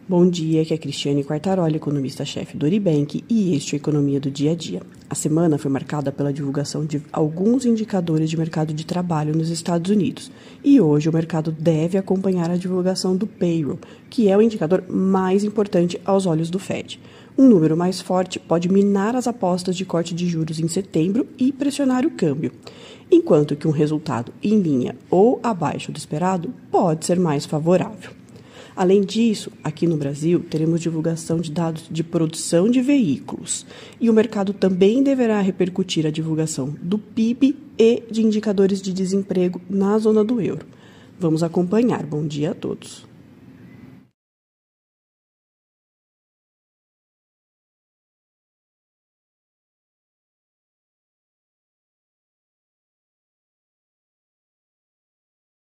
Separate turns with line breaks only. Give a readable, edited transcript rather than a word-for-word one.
Bom dia, aqui é Cristiane Quartaroli, economista-chefe do Oribank, e este é a Economia do Dia a Dia. A semana foi marcada pela divulgação de alguns indicadores de mercado de trabalho nos Estados Unidos. E hoje o mercado deve acompanhar a divulgação do payroll, que é o indicador mais importante aos olhos do Fed. Um número mais forte pode minar as apostas de corte de juros em setembro e pressionar o câmbio, enquanto que um resultado em linha ou abaixo do esperado pode ser mais favorável. Além disso, aqui no Brasil, teremos divulgação de dados de produção de veículos. E o mercado também deverá repercutir a divulgação do PIB e de indicadores de desemprego na zona do euro. Vamos acompanhar. Bom dia a todos.